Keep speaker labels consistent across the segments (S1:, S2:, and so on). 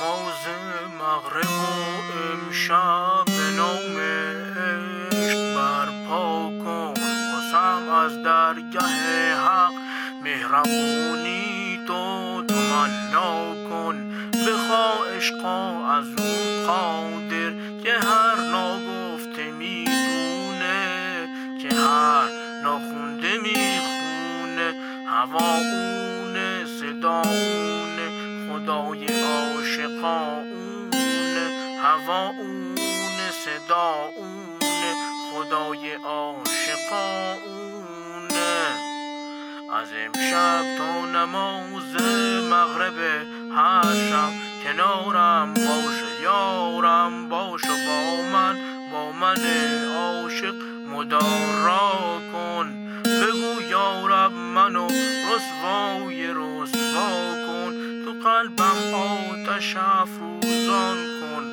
S1: نماز مغرب و امشب به نام عشق برپا کن، واسم از درگه حق مهربونی تو تمنا کن. بخوا عشقا از اون قادر که هر ناگفته میدونه، که هر ناخونده میخونه. هوا اونه، صدا اونه، خدای عاشقا اونه. هوا اونه، صدا اونه، خدای عاشقا اونه. از امشب تا نماز مغرب هر شب کنارم باشه، یارم باشه با من عاشق مدارا کن. بگو یارب منو رسوا کن، تو قلبم آتش افروزان کن.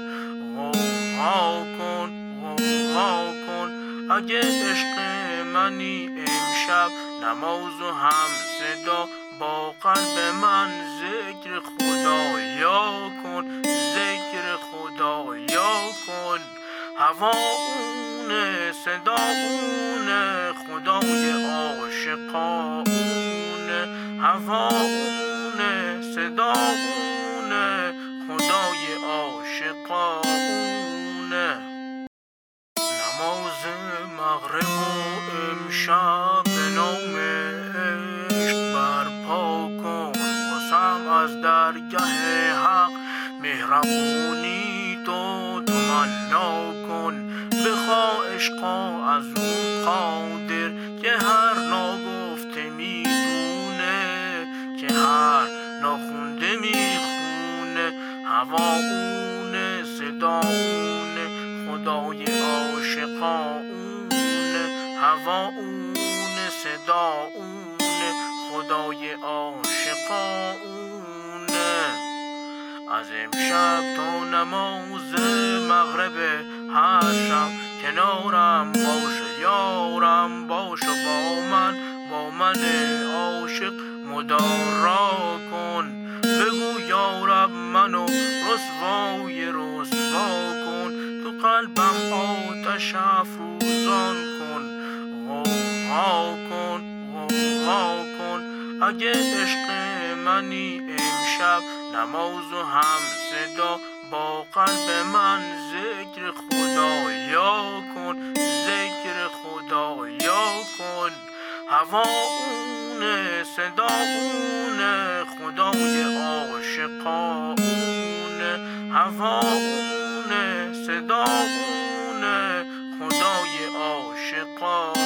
S1: غوغا کن اگه عشق منی امشب، نماز و هم صدا با قلب من ذکر خدایا کن، ذکر خدایا کن. هوا اونه، صدا اونه، خدای عاشقا اونه. هوا اونه، صدا اونه، خدای عاشقا اونه. نماز مغرب و امشب به نام عشق برپا کن، واسم از درگه حق مهربونی تو تمنا کن. بخوا عشقا از اون قادر که هر ناگفته میدونه، که هر ناخونده میخونه. هوا اونه، صدا اونه، خدای عاشقا اونه. هوا اونه، صدا اونه، خدای عاشقا اونه. از امشب تا نماز مغرب هر شب کنارم باشه، یارم باشه با من عاشق مدارا کن. بگو یارب منو رسوا کن، تو قلبم آتش افروزان کن. غوغا کن اگه عشق منی امشب، نماز و هم صدا با قلب من ذکر خدایا کن، ذکر خدایا کن. هوا اونه، صدا اونه، خدای عاشقا اونه. هوا اونه، صدا اونه، خدای عاشقا